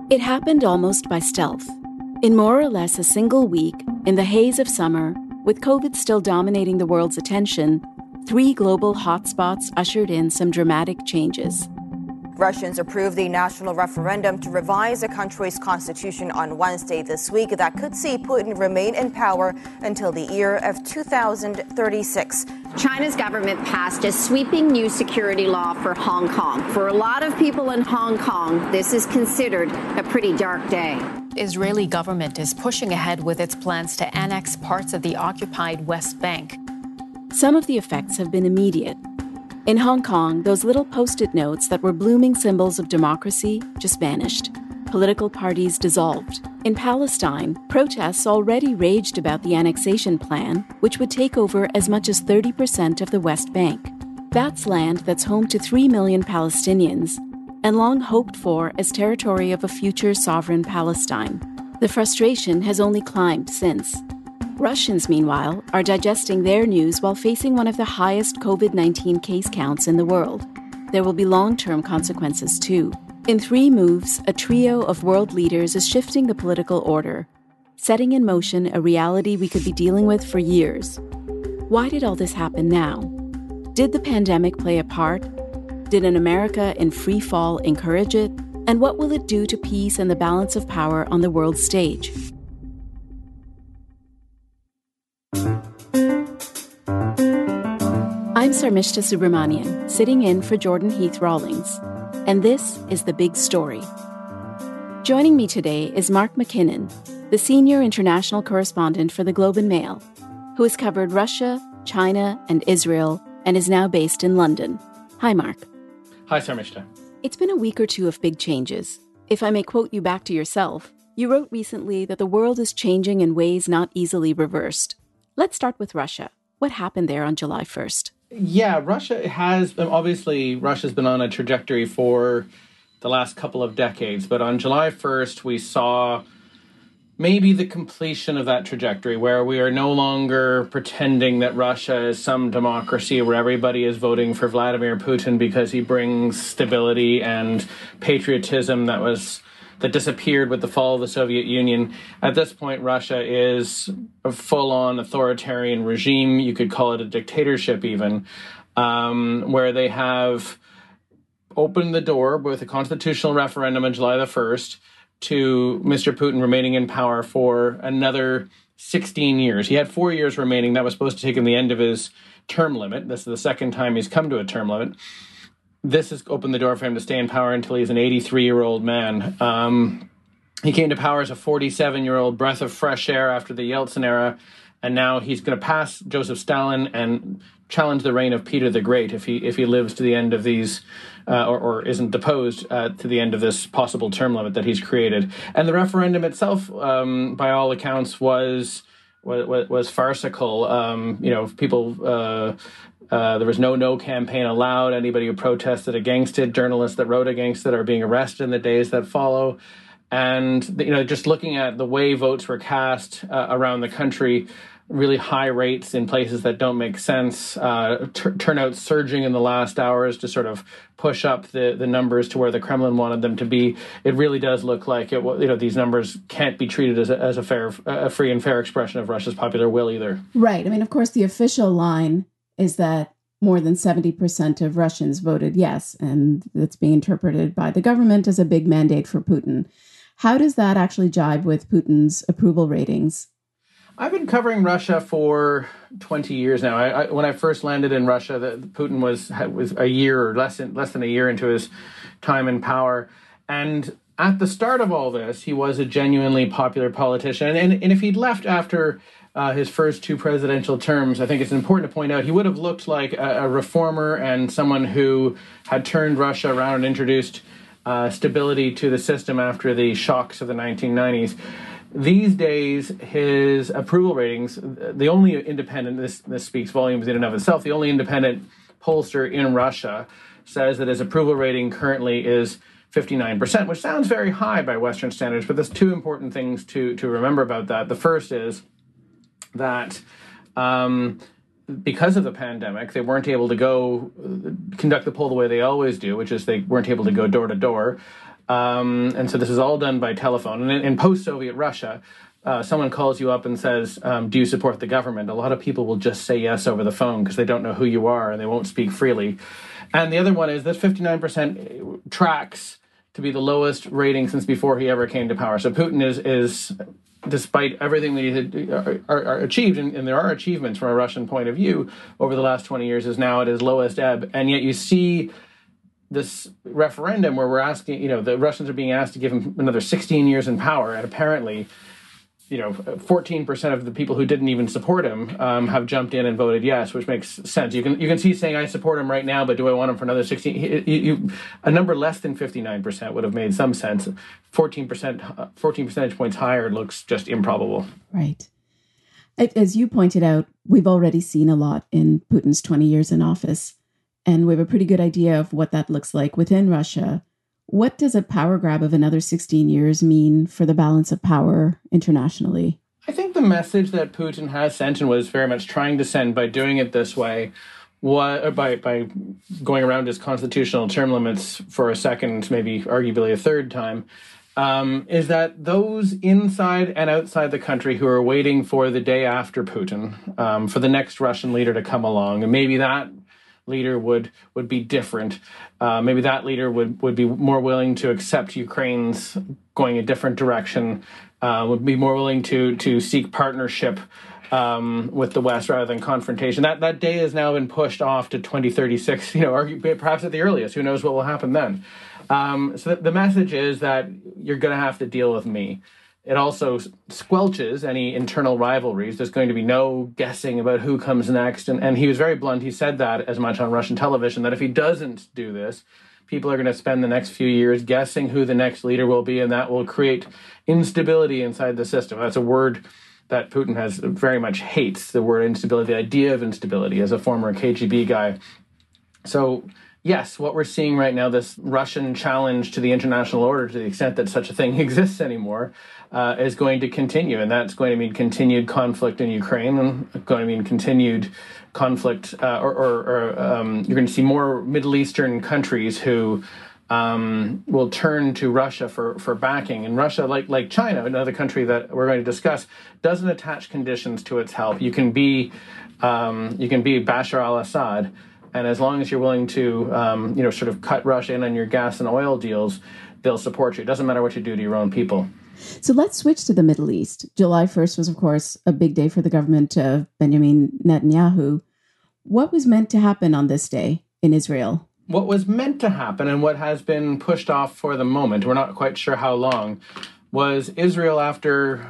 It happened almost by stealth. In more or less a single week, in the haze of summer, with COVID still dominating the world's attention, 3 global hotspots ushered in some dramatic changes. Russians approved the national referendum to revise the country's constitution on Wednesday this week that could see Putin remain in power until the year of 2036. China's government passed a sweeping new security law for Hong Kong. For a lot of people in Hong Kong, this is considered a pretty dark day. Israeli government is pushing ahead with its plans to annex parts of the occupied West Bank. Some of the effects have been immediate. In Hong Kong, those little post-it notes that were blooming symbols of democracy just vanished. Political parties dissolved. In Palestine, protests already raged about the annexation plan, which would take over as much as 30% of the West Bank. That's land that's home to 3 million Palestinians and long hoped for as territory of a future sovereign Palestine. The frustration has only climbed since. Russians, meanwhile, are digesting their news while facing one of the highest COVID-19 case counts in the world. There will be long-term consequences, too. In 3 moves, a trio of world leaders is shifting the political order, setting in motion a reality we could be dealing with for years. Why did all this happen now? Did the pandemic play a part? Did an America in free fall encourage it? And what will it do to peace and the balance of power on the world stage? I'm Sarmishta Subramanian, sitting in for Jordan Heath Rawlings, and this is The Big Story. Joining me today is Mark McKinnon, the senior international correspondent for the Globe and Mail, who has covered Russia, China, and Israel, and is now based in London. Hi, Mark. Hi, Sarmishta. It's been a week or two of big changes. If I may quote you back to yourself, you wrote recently that the world is changing in ways not easily reversed. Let's start with Russia. What happened there on July 1st? Yeah, Russia's been on a trajectory for the last couple of decades. But on July 1st, we saw maybe the completion of that trajectory, where we are no longer pretending that Russia is some democracy where everybody is voting for Vladimir Putin because he brings stability and patriotism that disappeared with the fall of the Soviet Union. At this point, Russia is a full-on authoritarian regime. You could call it a dictatorship even, where they have opened the door with a constitutional referendum on July the 1st to Mr. Putin remaining in power for another 16 years. He had 4 years remaining. That was supposed to take him the end of his term limit. This is the second time he's come to a term limit. This has opened the door for him to stay in power until he's an 83-year-old man. He came to power as a 47-year-old breath of fresh air after the Yeltsin era, and now he's going to pass Joseph Stalin and challenge the reign of Peter the Great if he lives to the end of these, or isn't deposed to the end of this possible term limit that he's created. And the referendum itself, by all accounts, was farcical. People. There was no campaign allowed. Anybody who protested against it, journalists that wrote against it, are being arrested in the days that follow. And just looking at the way votes were cast around the country, really high rates in places that don't make sense, turnout surging in the last hours to sort of push up the numbers to where the Kremlin wanted them to be. It really does look like these numbers can't be treated as a free and fair expression of Russia's popular will either. Right. I mean, of course, the official line is that more than 70% of Russians voted yes, and that's being interpreted by the government as a big mandate for Putin. How does that actually jibe with Putin's approval ratings? I've been covering Russia for 20 years now. When I first landed in Russia, Putin was a year or less than a year into his time in power. And at the start of all this, he was a genuinely popular politician. And if he'd left after his first 2 presidential terms, I think it's important to point out he would have looked like a reformer and someone who had turned Russia around and introduced stability to the system after the shocks of the 1990s. These days, his approval ratings, the only independent, this speaks volumes in and of itself, the only independent pollster in Russia says that his approval rating currently is 59%, which sounds very high by Western standards, but there's 2 important things to remember about that. The first is that because of the pandemic, they weren't able to go conduct the poll the way they always do, which is they weren't able to go door to door. And so this is all done by telephone. And in post-Soviet Russia, someone calls you up and says, do you support the government? A lot of people will just say yes over the phone because they don't know who you are and they won't speak freely. And the other one is that 59% tracks to be the lowest rating since before he ever came to power. So Putin is despite everything that he had are achieved, and there are achievements from a Russian point of view over the last 20 years, is now at his lowest ebb. And yet you see this referendum where we're asking, the Russians are being asked to give him another 16 years in power, and apparently 14% of the people who didn't even support him have jumped in and voted yes, which makes sense. You can see saying I support him right now, but do I want him for another 16? A number less than 59% would have made some sense. 14 percentage points higher looks just improbable. Right. As you pointed out, we've already seen a lot in Putin's 20 years in office, and we have a pretty good idea of what that looks like within Russia. What does a power grab of another 16 years mean for the balance of power internationally? I think the message that Putin has sent and was very much trying to send by doing it this way, by going around his constitutional term limits for a second, maybe arguably a third time, is that those inside and outside the country who are waiting for the day after Putin, for the next Russian leader to come along, and maybe that leader would be different. Maybe that leader would be more willing to accept Ukraine's going a different direction, would be more willing to seek partnership with the West rather than confrontation. That day has now been pushed off to 2036, perhaps at the earliest. Who knows what will happen then? So the message is that you're going to have to deal with me. It also squelches any internal rivalries. There's going to be no guessing about who comes next. And he was very blunt. He said that as much on Russian television, that if he doesn't do this, people are going to spend the next few years guessing who the next leader will be, and that will create instability inside the system. That's a word that Putin has very much hates, the word instability, the idea of instability, as a former KGB guy. So yes, what we're seeing right now, this Russian challenge to the international order, to the extent that such a thing exists anymore, is going to continue. And that's going to mean continued conflict in Ukraine, and going to mean continued conflict, you're going to see more Middle Eastern countries who will turn to Russia for backing. And Russia, like China, another country that we're going to discuss, doesn't attach conditions to its help. You can be Bashar al-Assad, and as long as you're willing to, sort of cut Russia in on your gas and oil deals, they'll support you. It doesn't matter what you do to your own people. So let's switch to the Middle East. July 1st was, of course, a big day for the government of Benjamin Netanyahu. What was meant to happen on this day in Israel? What was meant to happen, and what has been pushed off for the moment, we're not quite sure how long, was Israel after,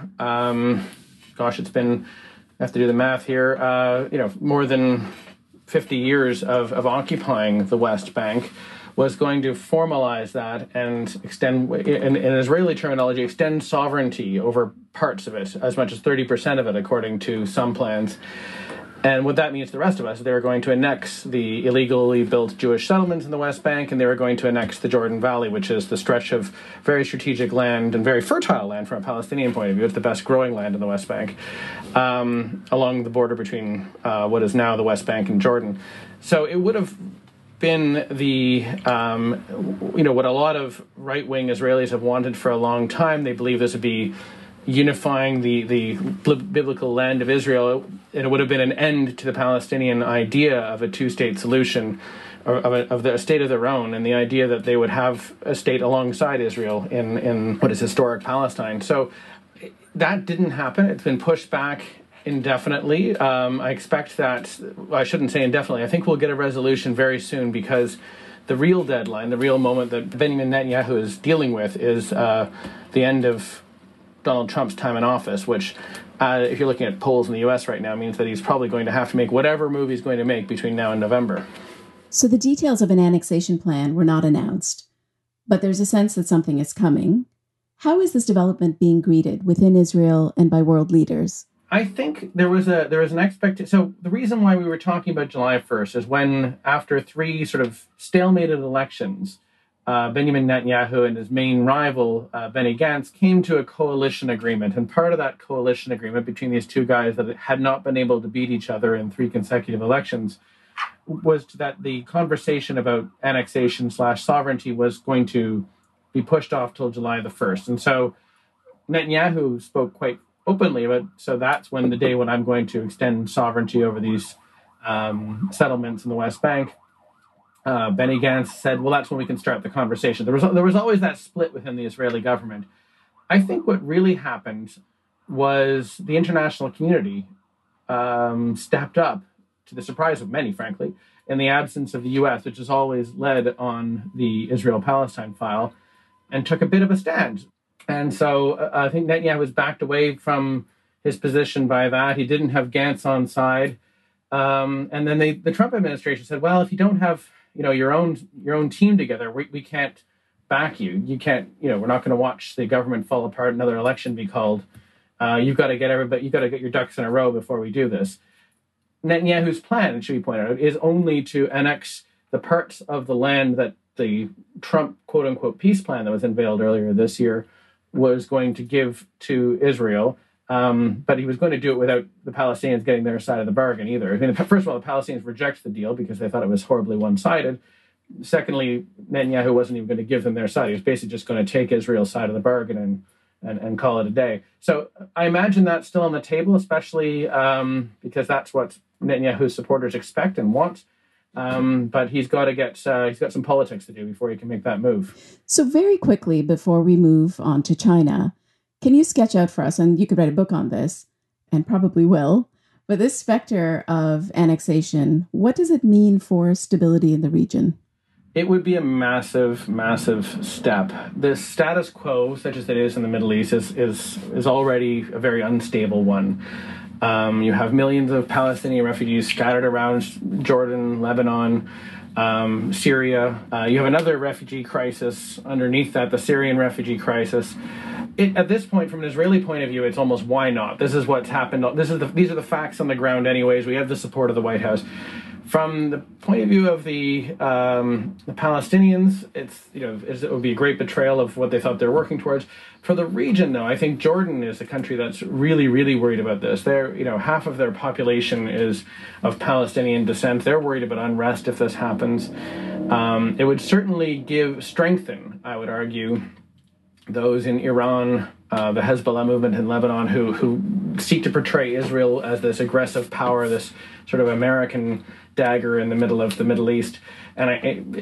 it's been, I have to do the math here, more than 50 years of occupying the West Bank, was going to formalize that and extend, in Israeli terminology, extend sovereignty over parts of it, as much as 30% of it, according to some plans. And what that means to the rest of us, they were going to annex the illegally built Jewish settlements in the West Bank, and they were going to annex the Jordan Valley, which is the stretch of very strategic land and very fertile land from a Palestinian point of view. It's the best growing land in the West Bank, along the border between what is now the West Bank and Jordan. So it would have been the, what a lot of right-wing Israelis have wanted for a long time. They believe this would be unifying the biblical land of Israel, and it would have been an end to the Palestinian idea of a two-state solution, of a state of their own, and the idea that they would have a state alongside Israel in what is historic Palestine. So that didn't happen. It's been pushed back indefinitely. I expect that, I shouldn't say indefinitely, I think we'll get a resolution very soon, because the real deadline, the real moment that Benjamin Netanyahu is dealing with is the end of Donald Trump's time in office, which, if you're looking at polls in the U.S. right now, means that he's probably going to have to make whatever move he's going to make between now and November. So the details of an annexation plan were not announced, but there's a sense that something is coming. How is this development being greeted within Israel and by world leaders? I think there was an expectation. So the reason why we were talking about July 1st is when, after three sort of stalemated elections, Benjamin Netanyahu and his main rival, Benny Gantz, came to a coalition agreement. And part of that coalition agreement between these two guys that had not been able to beat each other in three consecutive elections was that the conversation about annexation / sovereignty was going to be pushed off till July the 1st. And so Netanyahu spoke quite openly about, so that's when the day when I'm going to extend sovereignty over these settlements in the West Bank. Benny Gantz said, well, that's when we can start the conversation. There was always that split within the Israeli government. I think what really happened was the international community stepped up, to the surprise of many, frankly, in the absence of the U.S., which has always led on the Israel-Palestine file, and took a bit of a stand. And so I think Netanyahu was backed away from his position by that. He didn't have Gantz on side. And then the Trump administration said, well, if you don't have your own team together, we can't back you. You can't, we're not going to watch the government fall apart, another election be called. You've got to get your ducks in a row before we do this. Netanyahu's plan, it should be pointed out, is only to annex the parts of the land that the Trump quote-unquote peace plan that was unveiled earlier this year was going to give to Israel. But he was going to do it without the Palestinians getting their side of the bargain either. I mean, first of all, the Palestinians rejected the deal because they thought it was horribly one-sided. Secondly, Netanyahu wasn't even going to give them their side. He was basically just going to take Israel's side of the bargain and call it a day. So I imagine that's still on the table, especially because that's what Netanyahu's supporters expect and want. But he's got some politics to do before he can make that move. So very quickly, before we move on to China, can you sketch out for us, and you could write a book on this, and probably will, but this specter of annexation, what does it mean for stability in the region? It would be a massive, massive step. The status quo, such as it is in the Middle East, is already a very unstable one. You have millions of Palestinian refugees scattered around Jordan, Lebanon, Syria. You have another refugee crisis underneath that, the Syrian refugee crisis. At this point, from an Israeli point of view, it's almost why not? This is what's happened. These are the facts on the ground anyways. We have the support of the White House. From the point of view of the Palestinians, it would be a great betrayal of what they thought they were working towards. For the region, though, I think Jordan is a country that's really, really worried about this. Half of their population is of Palestinian descent. They're worried about unrest if this happens. It would certainly strengthen, I would argue, those in Iran, the Hezbollah movement in Lebanon, who seek to portray Israel as this aggressive power, this sort of American dagger in the middle of the Middle East. And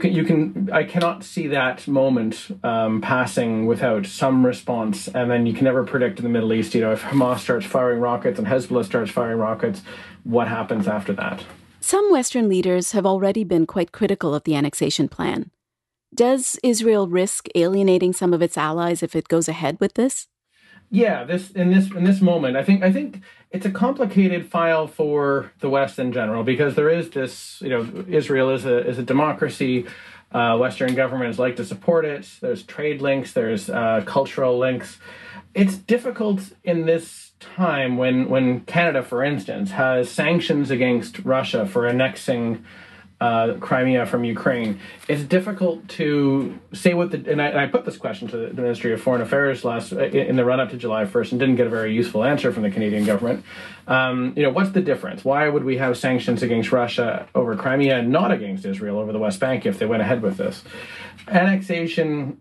I cannot see that moment passing without some response. And then you can never predict in the Middle East, if Hamas starts firing rockets and Hezbollah starts firing rockets, what happens after that? Some Western leaders have already been quite critical of the annexation plan. Does Israel risk alienating some of its allies if it goes ahead with this? Yeah, in this moment, I think it's a complicated file for the West in general, because there is this, Israel is a democracy. Western governments like to support it. There's trade links. There's cultural links. It's difficult in this time when Canada, for instance, has sanctions against Russia for annexing Crimea from Ukraine. It's difficult to say and I put this question to the Ministry of Foreign Affairs in the run-up to July 1st and didn't get a very useful answer from the Canadian government. What's the difference? Why would we have sanctions against Russia over Crimea and not against Israel over the West Bank if they went ahead with this? Annexation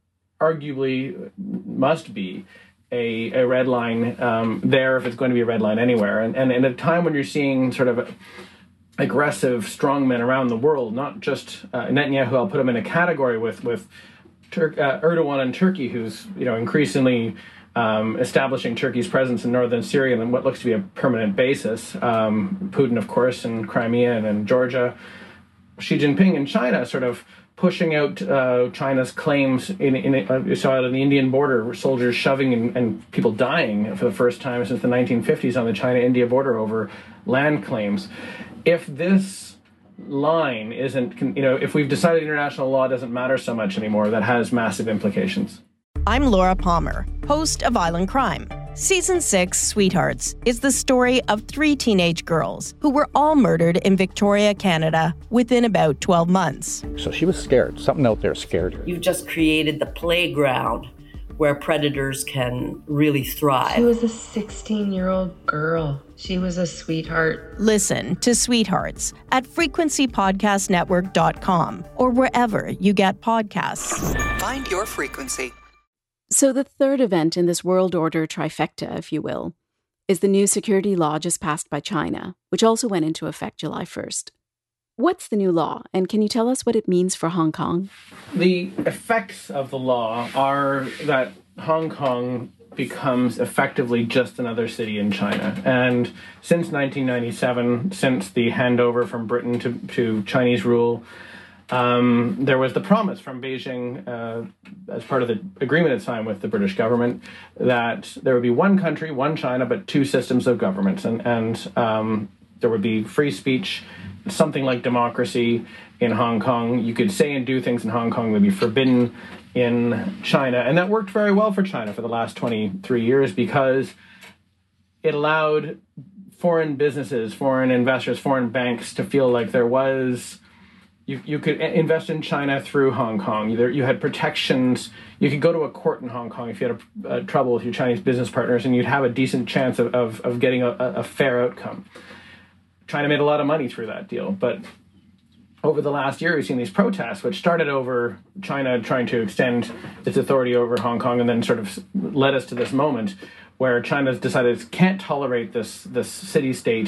arguably must be a red line there if it's going to be a red line anywhere. And at a time when you're seeing sort of aggressive strongmen around the world, not just Netanyahu. I'll put him in a category with Erdogan in Turkey, who's increasingly establishing Turkey's presence in northern Syria on what looks to be a permanent basis. Putin, of course, in Crimea and in Georgia. Xi Jinping in China, sort of pushing out China's claims. You saw it on the Indian border, soldiers shoving and people dying for the first time since the 1950s on the China-India border over land claims. If this line isn't, if we've decided international law doesn't matter so much anymore, that has massive implications. I'm Laura Palmer, host of Island Crime. Season 6, Sweethearts, is the story of 3 teenage girls who were all murdered in Victoria, Canada, within about 12 months. So she was scared. Something out there scared her. You've just created the playground where predators can really thrive. She was a 16-year-old girl. She was a sweetheart. Listen to Sweethearts at frequencypodcastnetwork.com or wherever you get podcasts. Find your frequency. So the third event in this world order trifecta, if you will, is the new security law just passed by China, which also went into effect July 1st. What's the new law, and can you tell us what it means for Hong Kong? The effects of the law are that Hong Kong becomes effectively just another city in China. And since 1997, since the handover from Britain to Chinese rule, there was the promise from Beijing, as part of the agreement it signed with the British government, that there would be one country, one China, but two systems of governments. And there would be free speech, something like democracy in Hong Kong. You could say and do things in Hong Kong that would be forbidden in China. And that worked very well for China for the last 23 years because it allowed foreign businesses, foreign investors, foreign banks to feel like there was... You could invest in China through Hong Kong. You had protections. You could go to a court in Hong Kong if you had trouble with your Chinese business partners, and you'd have a decent chance of getting a fair outcome. China made a lot of money through that deal, but over the last year, we've seen these protests, which started over China trying to extend its authority over Hong Kong, and then sort of led us to this moment where China's decided it can't tolerate this city-state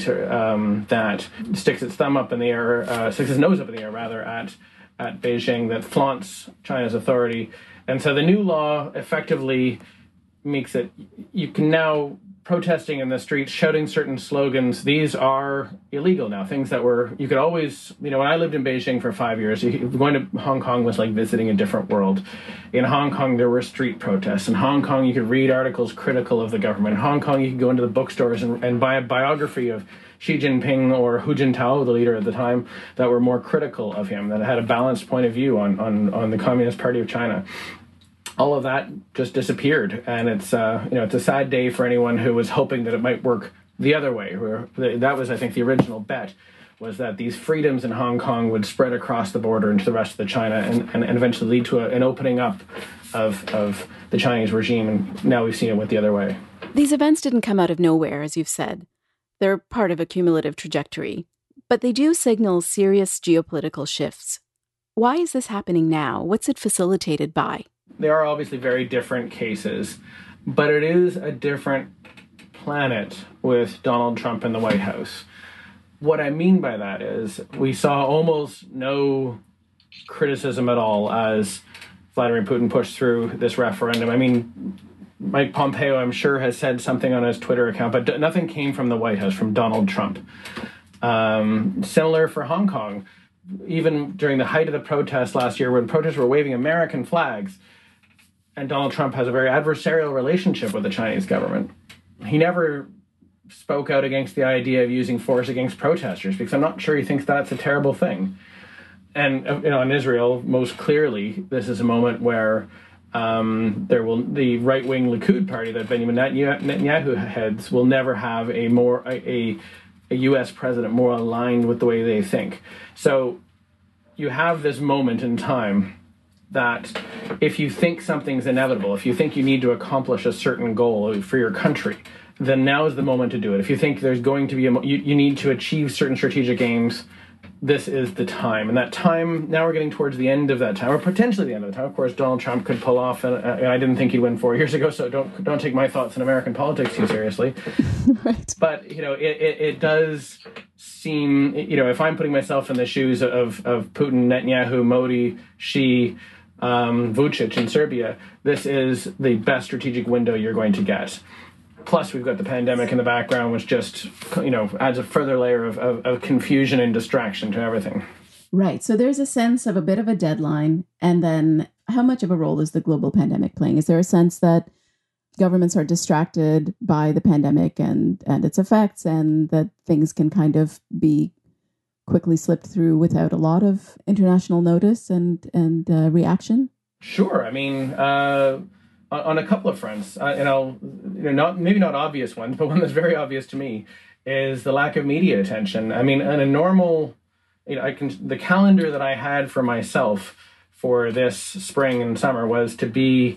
that sticks its thumb up in the air, sticks its nose up in the air, rather, at Beijing, that flaunts China's authority. And so the new law effectively makes it, you can now, protesting in the streets, shouting certain slogans, these are illegal now. Things that were, you could always, when I lived in Beijing for 5 years, going to Hong Kong was like visiting a different world. In Hong Kong, there were street protests. In Hong Kong, you could read articles critical of the government. In Hong Kong, you could go into the bookstores and buy a biography of Xi Jinping or Hu Jintao, the leader at the time, that were more critical of him, that had a balanced point of view on the Communist Party of China. All of that just disappeared, and it's it's a sad day for anyone who was hoping that it might work the other way. That was, I think, the original bet, was that these freedoms in Hong Kong would spread across the border into the rest of the China and eventually lead to an opening up of the Chinese regime, and now we've seen it went the other way. These events didn't come out of nowhere, as you've said. They're part of a cumulative trajectory, but they do signal serious geopolitical shifts. Why is this happening now? What's it facilitated by? They are obviously very different cases, but it is a different planet with Donald Trump in the White House. What I mean by that is we saw almost no criticism at all as Vladimir Putin pushed through this referendum. I mean, Mike Pompeo, I'm sure, has said something on his Twitter account, but nothing came from the White House, from Donald Trump. Similar for Hong Kong. Even during the height of the protests last year, when protesters were waving American flags, and Donald Trump has a very adversarial relationship with the Chinese government, he never spoke out against the idea of using force against protesters, because I'm not sure he thinks that's a terrible thing. And in Israel, most clearly, this is a moment where the right-wing Likud party that Benjamin Netanyahu heads will never have a U.S. president more aligned with the way they think. So you have this moment in time that if you think something's inevitable, if you think you need to accomplish a certain goal for your country, then now is the moment to do it. If you think there's going to be you need to achieve certain strategic aims, this is the time. And that time, now we're getting towards the end of that time, or potentially the end of the time. Of course, Donald Trump could pull off, and I didn't think he'd win 4 years ago, so don't take my thoughts in American politics too seriously. Right. But, it does seem, if I'm putting myself in the shoes of Putin, Netanyahu, Modi, Xi, Vucic in Serbia, this is the best strategic window you're going to get. Plus, we've got the pandemic in the background, which just, adds a further layer of confusion and distraction to everything. Right. So there's a sense of a bit of a deadline. And then how much of a role is the global pandemic playing? Is there a sense that governments are distracted by the pandemic and its effects, and that things can kind of be quickly slipped through without a lot of international notice and reaction? Sure. I mean, on a couple of fronts, maybe not obvious ones, but one that's very obvious to me is the lack of media attention. I mean, in a normal, the calendar that I had for myself for this spring and summer was to be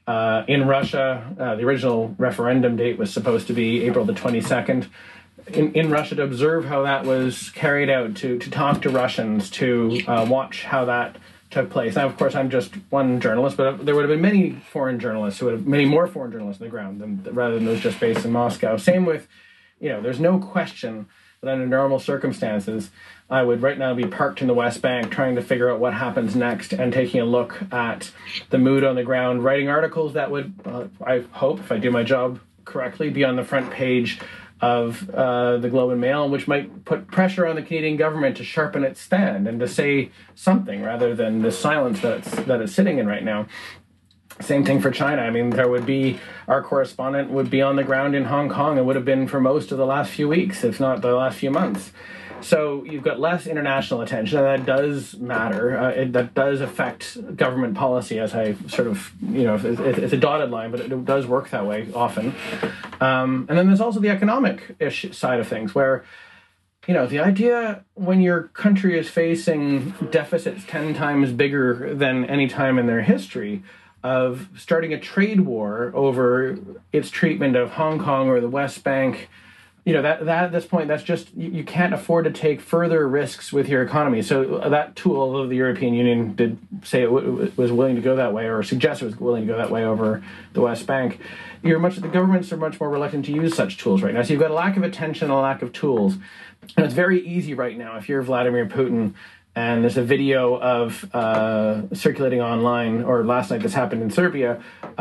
In Russia, the original referendum date was supposed to be April the 22nd. In Russia, to observe how that was carried out, to talk to Russians, to watch how that took place. Now, of course, I'm just one journalist, but there would have been many more foreign journalists on the ground rather than those just based in Moscow. Same with, there's no question that under normal circumstances, I would right now be parked in the West Bank trying to figure out what happens next and taking a look at the mood on the ground, writing articles that would, I hope, if I do my job correctly, be on the front page of the Globe and Mail, which might put pressure on the Canadian government to sharpen its stand and to say something rather than the silence that it's sitting in right now. Same thing for China. I mean, our correspondent would be on the ground in Hong Kong and would have been for most of the last few weeks, if not the last few months. So you've got less international attention, and that does matter. That does affect government policy, as I sort of, it's a dotted line, but it does work that way often. And then there's also the economic side of things, where, the idea when your country is facing deficits 10 times bigger than any time in their history of starting a trade war over its treatment of Hong Kong or the West Bank, that at this point, that's just, you can't afford to take further risks with your economy. So that tool, although the European Union did say it was willing to go that way, or suggest it was willing to go that way over the West Bank, the governments are much more reluctant to use such tools right now. So you've got a lack of attention and a lack of tools. And it's very easy right now, if you're Vladimir Putin, and there's a video of circulating online, or last night this happened in Serbia,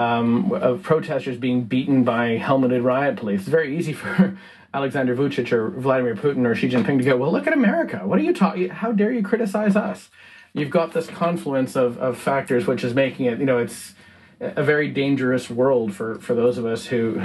of protesters being beaten by helmeted riot police. It's very easy for Alexander Vucic or Vladimir Putin or Xi Jinping to go, well, look at America. What are you talking? How dare you criticize us? You've got this confluence of factors, which is making it, it's a very dangerous world for those of us who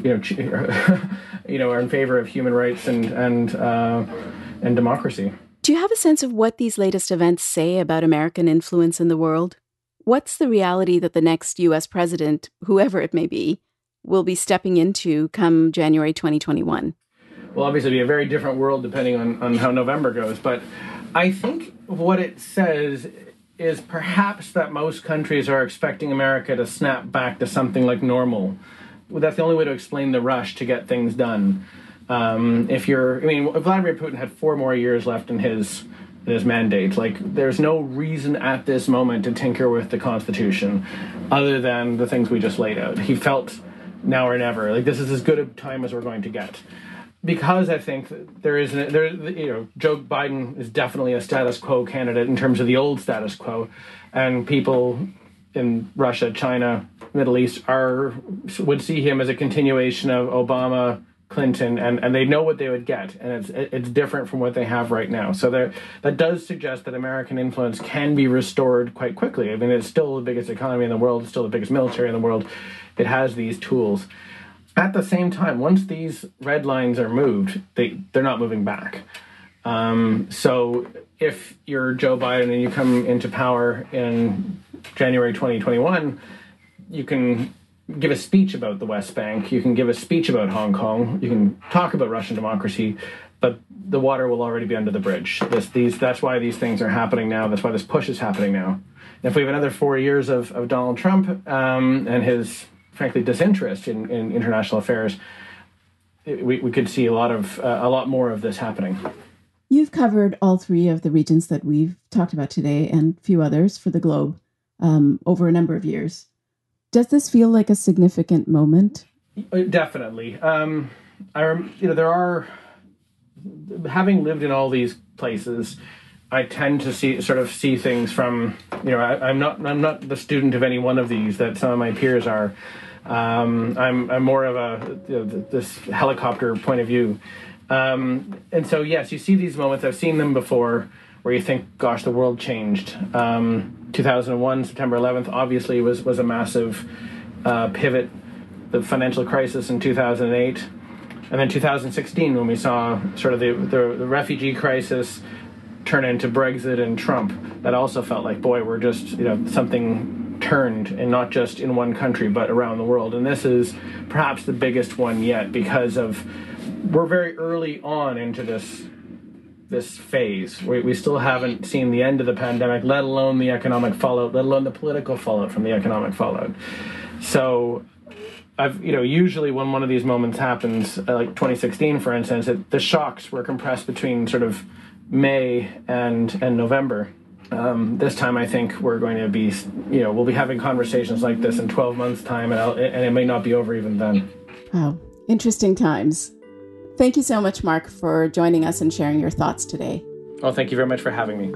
are in favor of human rights and democracy. Do you have a sense of what these latest events say about American influence in the world? What's the reality that the next U.S. president, whoever it may be, will be stepping into come January 2021? Well, obviously, it'll be a very different world depending on how November goes. But I think what it says is perhaps that most countries are expecting America to snap back to something like normal. That's the only way to explain the rush to get things done. Vladimir Putin had 4 more years left in his mandate. There's no reason at this moment to tinker with the Constitution other than the things we just laid out. He felt now or never, this is as good a time as we're going to get. Because I think Joe Biden is definitely a status quo candidate in terms of the old status quo, and people in Russia, China, Middle East would see him as a continuation of Obama, Clinton, and they know what they would get, and it's different from what they have right now. So that does suggest that American influence can be restored quite quickly. I mean, it's still the biggest economy in the world, it's still the biggest military in the world. It has these tools. At the same time, once these red lines are moved, they're not moving back. So if you're Joe Biden and you come into power in January 2021, you can give a speech about the West Bank, you can give a speech about Hong Kong, you can talk about Russian democracy, but the water will already be under the bridge. That's why these things are happening now. That's why this push is happening now. And if we have another 4 years of Donald Trump and his, frankly, disinterest in international affairs, we could see a lot more of this happening. You've covered all 3 of the regions that we've talked about today and a few others for the Globe over a number of years. Does this feel like a significant moment? Definitely. Having lived in all these places, I tend to see things from, I'm not the student of any one of these that some of my peers are. I'm more of this helicopter point of view. And so, yes, you see these moments. I've seen them before where you think, gosh, the world changed. 2001, September 11th, obviously was a massive pivot. The financial crisis in 2008. And then 2016, when we saw sort of the refugee crisis turn into Brexit and Trump, that also felt like, boy, we're just, something turned, and not just in one country, but around the world. And this is perhaps the biggest one yet, because we're very early on into this phase. We still haven't seen the end of the pandemic, let alone the economic fallout, let alone the political fallout from the economic fallout. So usually when one of these moments happens, like 2016, for instance, the shocks were compressed between sort of May and November. This time, I think we're going to be, we'll be having conversations like this in 12 months' time, and it may not be over even then. Wow. Interesting times. Thank you so much, Mark, for joining us and sharing your thoughts today. Well, thank you very much for having me.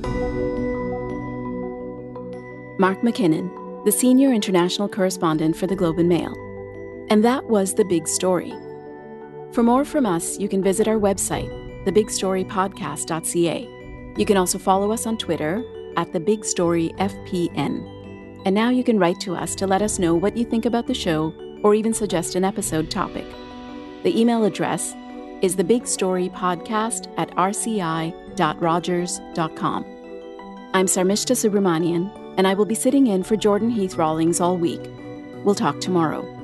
Mark McKinnon, the senior international correspondent for the Globe and Mail. And that was The Big Story. For more from us, you can visit our website, thebigstorypodcast.ca. You can also follow us on Twitter @TheBigStoryFPN. And now you can write to us to let us know what you think about the show or even suggest an episode topic. The email address is thebigstorypodcast@rci.rogers.com. I'm Sarmishta Subramanian, and I will be sitting in for Jordan Heath Rawlings all week. We'll talk tomorrow.